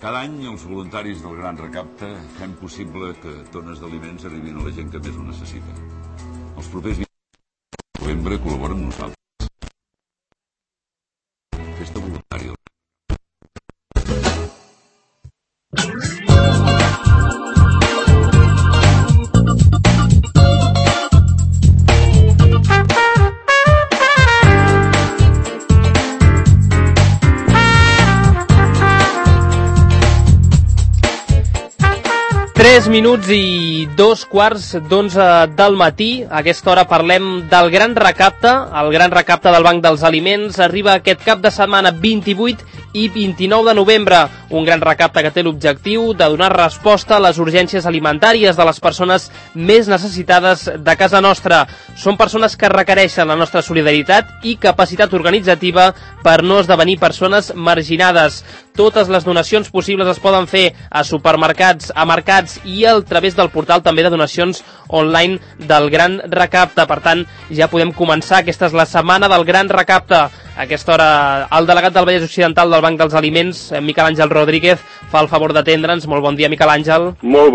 Cada any els voluntaris del Gran Recapte fem possible que tones d'aliments arribin a la gent que més ho necessita. Els propers 20 de novembre col·laboren amb nosaltres. Festa voluntària. 3 minuts i 2:15 del matí. A aquesta hora parlem del Gran Recapte. El Gran Recapte del Banc dels Aliments arriba aquest cap de setmana 28 i 29 de novembre. Un gran recapte que té l'objectiu de donar resposta a les urgències alimentàries de les persones més necessitades de casa nostra. Són persones que requereixen la nostra solidaritat i capacitat organitzativa per no esdevenir persones marginades. Totes les donacions possibles es poden fer a supermercats, a mercats i a través del portal també de donacions online del Gran Recapte. Per tant, ja podem començar. Aquesta és la setmana del Gran Recapte. A aquesta hora, el delegat del Vallès Occidental del Banc dels Aliments, Miquel Àngel Rodríguez, fa el favor d'atendre'ns. Molt bon dia, Miquel Àngel. Molt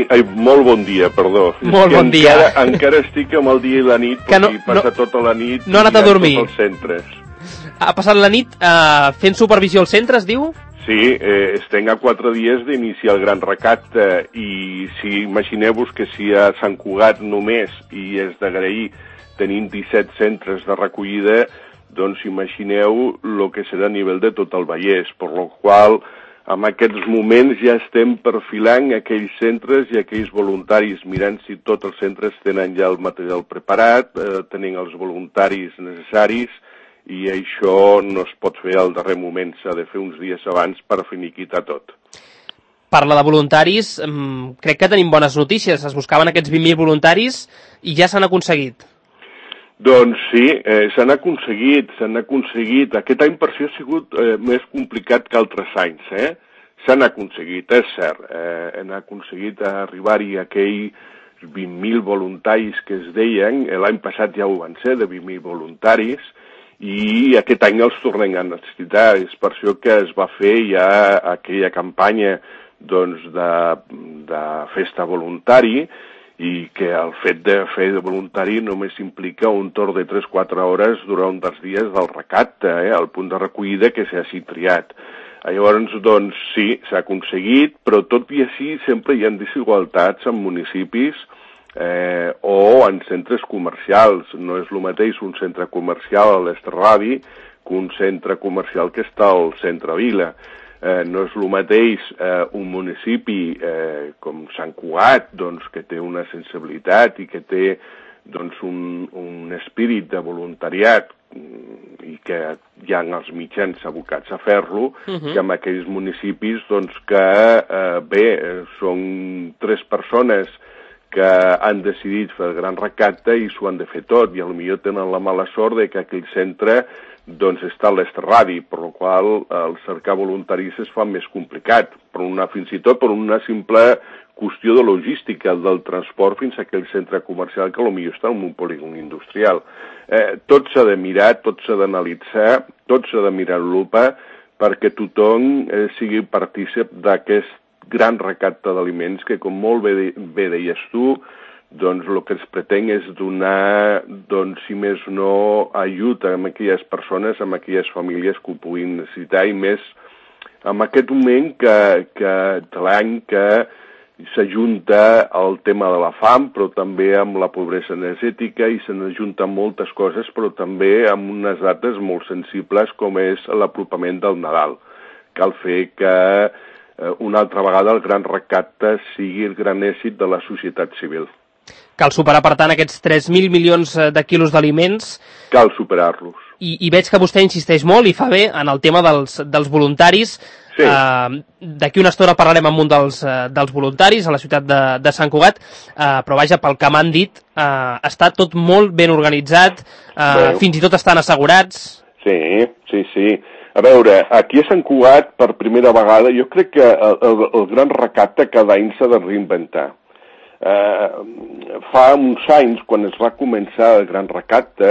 bon dia, perdó. Molt bon dia. Encara estic amb el dia i la nit, perquè passa tota la nit no ha anat a dormir. Tots els centres. Ha passat la nit fent supervisió als centres, diu? Sí, estem a 4 dies d'iniciar el Gran Recapte i si imagineu-vos que si a Sant Cugat només, i és d'agrair, tenim 17 centres de recollida, doncs imagineu el que serà a nivell de tot el Vallès, per la qual en aquests moments ja estem perfilant aquells centres i aquells voluntaris, mirant si tots els centres tenen ja el material preparat, tenen els voluntaris necessaris, i això no es pot fer al darrer moment, s'ha de fer uns dies abans per finiquitar tot. Parla de voluntaris, crec que tenim bones notícies, es buscaven aquests 20.000 voluntaris i ja s'han aconseguit. Doncs sí, s'han aconseguit. Aquest any per això ha sigut més complicat que altres anys, S'han aconseguit, és cert. Han aconseguit arribar-hi a aquells 20.000 voluntaris que es deien, l'any passat ja ho van ser, de 20.000 voluntaris, i aquest any els tornem a necessitar. És per això que es va fer ja aquella campanya doncs, de festa voluntari, i que el fet de fer de voluntari només implica un torn de 3-4 hores durant un dels dies del recapte, al punt de recollida que s'hagi triat. Llavors, doncs, sí, s'ha aconseguit, però tot i així sempre hi ha desigualtats en municipis o en centres comercials. No és el mateix un centre comercial a l'Esterradi que un centre comercial que està al centre Vila. No és el mateix un municipi com Sant Cugat, doncs, que té una sensibilitat i que té doncs, un espírit de voluntariat i que hi ha els mitjans abocats a fer-lo, que en aquells municipis doncs, que són 3 persones que han decidit fer el Gran Recapte i s'ho han de fer tot, i potser tenen la mala sort de que aquell centre doncs està a l'Esterradi, per la qual el cercar voluntaris es fa més complicat, fins i tot per una simple qüestió de logística del transport fins a aquell centre comercial que potser està en un polígon industrial. Tot s'ha de mirar, tot s'ha d'analitzar, tot s'ha de mirar en lupa perquè tothom sigui partícip d'aquest gran recapte d'aliments que, com molt bé deies tu, doncs el que es pretén és donar, doncs, si més no, ajuda a aquelles persones, a aquelles famílies que ho puguin necessitar, i més en aquest moment de l'any que s'ajunta el tema de la fam, però també amb la pobresa energètica, i se n'ajunten moltes coses, però també amb unes dates molt sensibles com és l'apropament del Nadal. Cal fer que una altra vegada el Gran Recapte sigui el gran èxit de la societat civil. Cal superar, per tant, aquests 3.000 milions de quilos d'aliments. Cal superar-los. I veig que vostè insisteix molt i fa bé en el tema dels voluntaris. Sí. D'aquí una estona parlarem amb un dels voluntaris a la ciutat de Sant Cugat, però vaja, pel que m'han dit, està tot molt ben organitzat, fins i tot estan assegurats. Sí. A veure, aquí a Sant Cugat, per primera vegada, jo crec que el Gran Recapte cada any s'ha de reinventar. Fa uns anys, quan es va començar el Gran Recapte,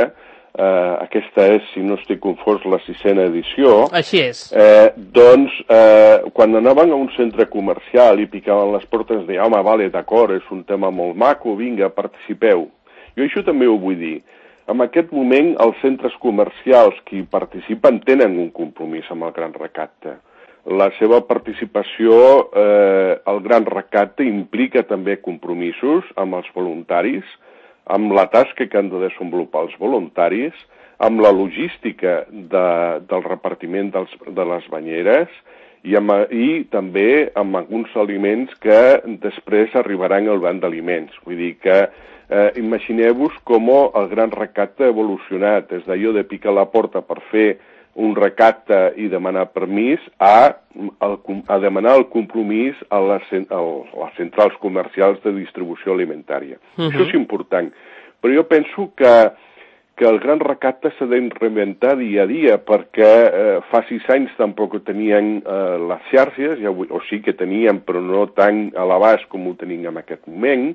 aquesta és, si no estic confós, la 6a edició. Així és. Doncs, quan anaven a un centre comercial i picaven les portes, deien, home, vale, d'acord, és un tema molt maco, vinga, participeu. Jo això també ho vull dir. En aquest moment, els centres comercials que hi participen tenen un compromís amb el Gran Recapte. La seva participació al Gran Recapte implica també compromisos amb els voluntaris, amb la tasca que han de desenvolupar els voluntaris, amb la logística del repartiment de les banyeres i també amb alguns aliments que després arribaran al banc d'aliments. Vull dir que imagineu-vos com el Gran Recapte ha evolucionat des d'allò de picar la porta per fer un recapte i demanar permís a demanar el compromís a les centrals comercials de distribució alimentària. Això és important. Però jo penso que el Gran Recapte s'ha de reinventar dia a dia, perquè fa 6 anys tampoc tenien les xarxes, o sí que tenien, però no tan a l'abast com ho tenim en aquest moment.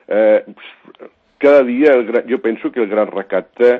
Cada dia jo penso que el Gran Recapte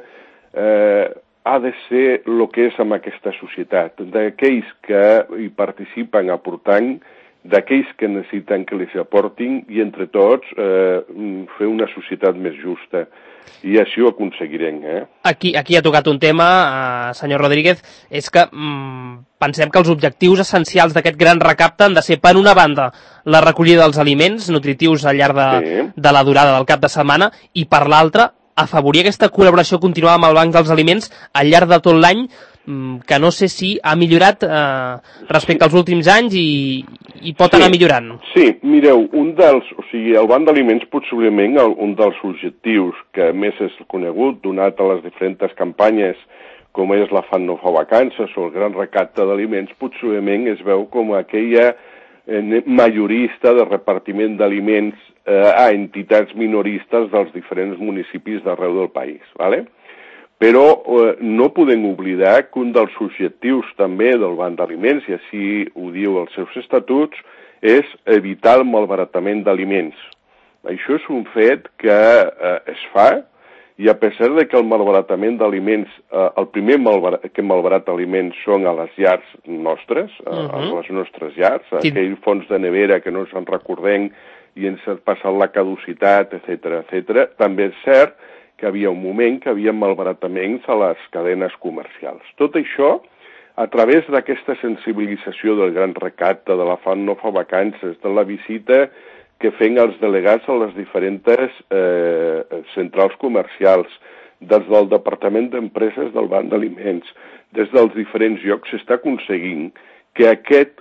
ha de ser el que és amb aquesta societat, d'aquells que hi participen aportant, d'aquells que necessiten que els aportin i entre tots fer una societat més justa. I així ho aconseguirem. Aquí ha tocat un tema, senyor Rodríguez, és que pensem que els objectius essencials d'aquest Gran Recapte han de ser, per una banda, la recollida dels aliments nutritius al llarg de la durada del cap de setmana i, per l'altra, afavorir aquesta col·laboració continuada amb el Banc dels Aliments al llarg de tot l'any, que no sé si ha millorat respecte als últims anys i pot anar millorant. Sí, mireu, el Banc d'Aliments possiblement un dels objectius que més és conegut, donat a les diferents campanyes com és la Fan no fa vacances o el Gran Recapte d'Aliments, possiblement es veu com aquella majorista de repartiment d'aliments a entitats minoristes dels diferents municipis d'arreu del país, ¿vale? Però no podem oblidar que un dels objectius també del Banc d'Aliments, i així ho diu els seus estatuts, és evitar el malbaratament d'aliments. Això és un fet que es fa, i a pesar de que el malbaratament d'aliments, el primer que malbarata aliments són a les llars nostres, a les nostres llars, aquell fons de nevera que no ens en recordem i ens ha passat la caducitat, etc. També és cert que havia un moment que havia malbarataments a les cadenes comercials. Tot això, a través d'aquesta sensibilització del Gran Recapte, de la Fan no fa vacances, de la visita que fem els delegats a les diferents centrals comercials, des del Departament d'Empreses del Banc d'Aliments, des dels diferents llocs, s'està aconseguint que aquest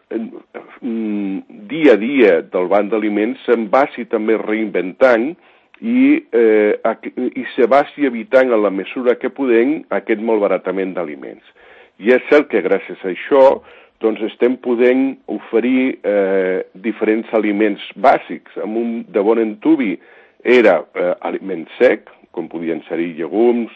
dia a dia del Banc d'Aliments se'n vagi també reinventant i se vagi evitant en la mesura que podem aquest malbaratament d'aliments. I és cert que gràcies a això doncs estem podent oferir diferents aliments bàsics. Amb un de bon antuvi era aliment sec, com podien ser-hi llegums,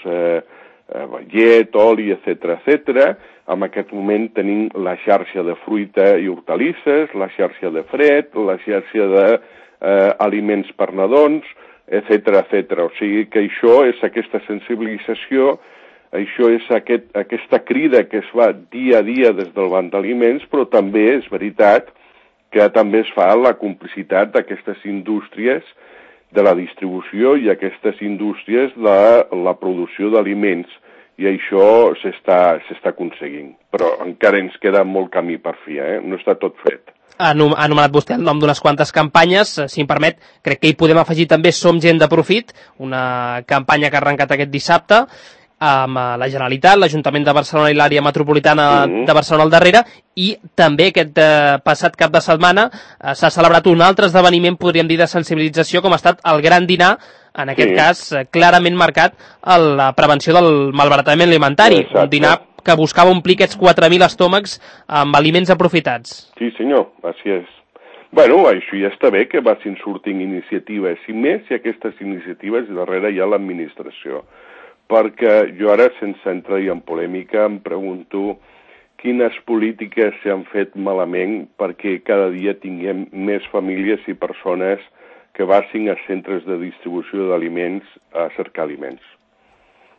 llet, oli, etc. En aquest moment tenim la xarxa de fruita i hortalisses, la xarxa de fred, la xarxa d'aliments per nadons, etc. O sigui que això és aquesta sensibilització. Això és aquesta crida que es fa dia a dia des del Banc d'Aliments, però també és veritat que també es fa la complicitat d'aquestes indústries de la distribució i aquestes indústries de la producció d'aliments, i això s'està aconseguint. Però encara ens queda molt camí per fer, no està tot fet. Ha anomenat vostè el nom d'unes quantes campanyes, si em permet, crec que hi podem afegir també Som gent de profit, una campanya que ha arrencat aquest dissabte, amb la Generalitat, l'Ajuntament de Barcelona i l'àrea metropolitana de Barcelona al darrere, i també aquest passat cap de setmana s'ha celebrat un altre esdeveniment, podríem dir, de sensibilització, com ha estat el Gran Dinar, en aquest cas clarament marcat a la prevenció del malbaratament alimentari. Exacte. Un dinar que buscava omplir aquests 4.000 estómacs amb aliments aprofitats. Sí, senyor, així és. Bueno, això ja està bé que vagin sortint iniciatives, i més si aquestes iniciatives darrere hi ha l'administració. Perquè jo ara, sense entrar en polèmica, em pregunto quines polítiques s'han fet malament perquè cada dia tinguem més famílies i persones que vagin a centres de distribució d'aliments a cercar aliments.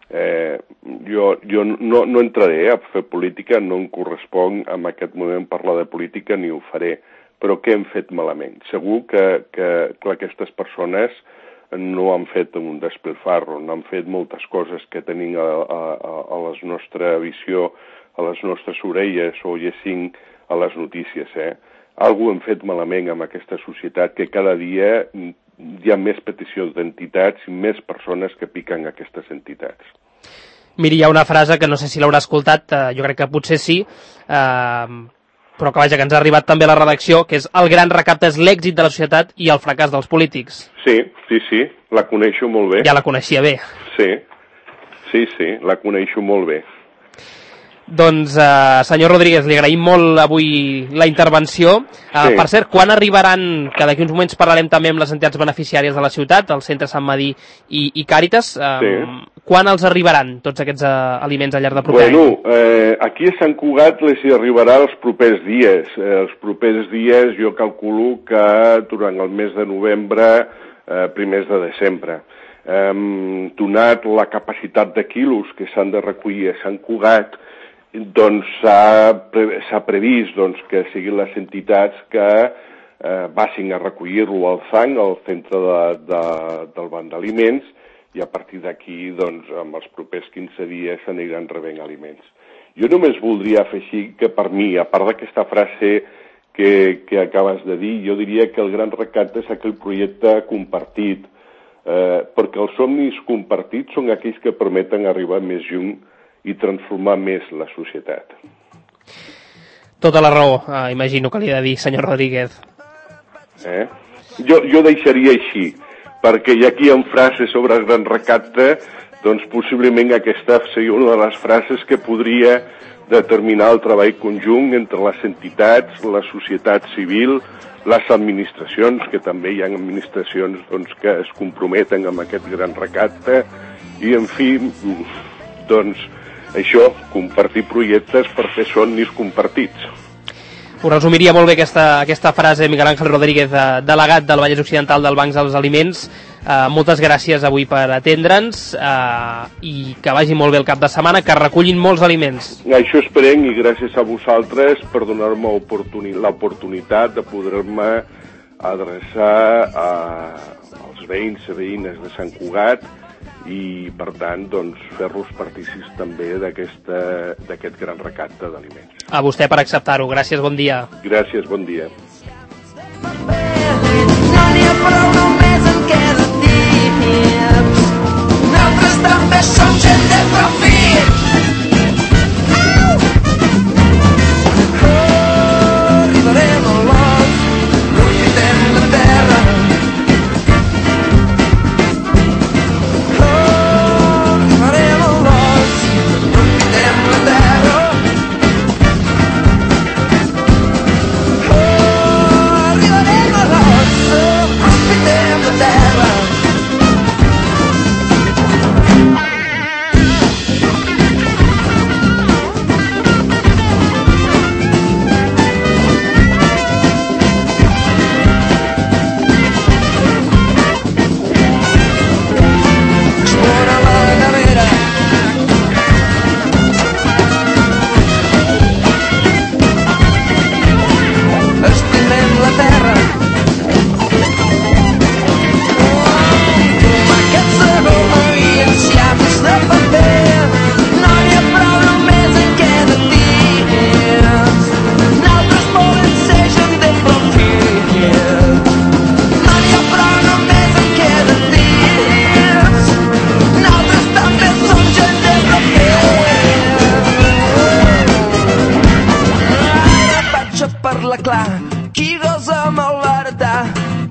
Jo no entraré a fer política, no em correspon en aquest moment parlar de política ni ho faré, però què hem fet malament? Segur que aquestes persones no han fet un despilfarro, no han fet moltes coses que tenim a la nostra visió, a les nostres orelles o llegint a les notícies. Algú hem fet malament amb aquesta societat, que cada dia hi ha més peticions d'entitats i més persones que piquen aquestes entitats. Miri, hi ha una frase que no sé si l'haurà escoltat, jo crec que potser sí, però que vaja, que ens ha arribat també a la redacció, que és: el gran recapte és l'èxit de la societat i el fracàs dels polítics. Sí, la coneixo molt bé. Ja la coneixia bé. Sí, la coneixo molt bé. Doncs, senyor Rodríguez, li agraïm molt avui la intervenció. Sí. Per cert, quan arribaran, que d'aquí uns moments parlarem també amb les entitats beneficiàries de la ciutat, el Centre Sant Madí i Càritas, quan els arribaran tots aquests aliments al llarg del proper any? Aquí a Sant Cugat les hi arribarà els propers dies. Els propers dies jo calculo que durant el mes de novembre, primers de desembre. Donat la capacitat de quilos que s'han de recollir a Sant Cugat, doncs s'ha previst que siguin les entitats que vagin a recollir-lo al fang, al centre del banc d'aliments, i a partir d'aquí, amb els propers 15 dies s'aniran rebent aliments. Jo només voldria afegir que per mi, a part d'aquesta frase que acabes de dir, jo diria que el gran recapte és aquell projecte compartit, perquè els somnis compartits són aquells que permeten arribar més lluny i transformar més la societat. Tota la raó, imagino que li he de dir, senyor Rodríguez. Jo deixaria així, perquè ja aquí hi ha frases sobre el gran recapte, doncs possiblement aquesta seria una de les frases que podria determinar el treball conjunt entre les entitats, la societat civil, les administracions, que també hi ha administracions que es comprometen amb aquest gran recapte, i en fi, això, compartir projectes per fer somnis compartits. Ho resumiria molt bé aquesta frase, Miguel Ángel Rodríguez, delegat del Vallès Occidental del Banc dels Aliments. Moltes gràcies avui per atendre'ns i que vagi molt bé el cap de setmana, que recullin molts aliments. Això esperem, i gràcies a vosaltres per donar-me l'oportunitat de poder-me adreçar als veïns i veïnes de Sant Cugat i, per tant, fer-los partícips també d'aquest gran recapte d'aliments. A vostè per acceptar-ho. Gràcies, bon dia. Gràcies, bon dia. No n'hi ha prou, només en queden dins. Nosaltres també som gent de profit. Arribarem a l'os, aprofitem la terra. Arribarem a l'os, aprofitem la terra. Arribarem a l'os, aprofitem la terra. Explora la nevera. Estimem la terra. Tomàquets de goma i enciams de paper. No n'hi ha prou, només en queden dins. Nosaltres volem ser gent de profit. No n'hi ha prou, només en queden dins. Nosaltres també som gent de profit. Ara vaig a parlar clar, qui gosa malbaratar.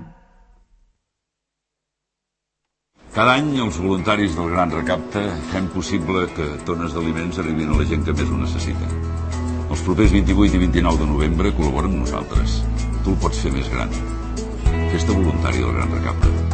Cada any els voluntaris del Gran Recapte fem possible que tones d'aliments arribin a la gent que més ho necessita. Els propers 28 i 29 de novembre col·labora amb nosaltres. Tu el pots fer més gran. Fes-te voluntari del Gran Recapte.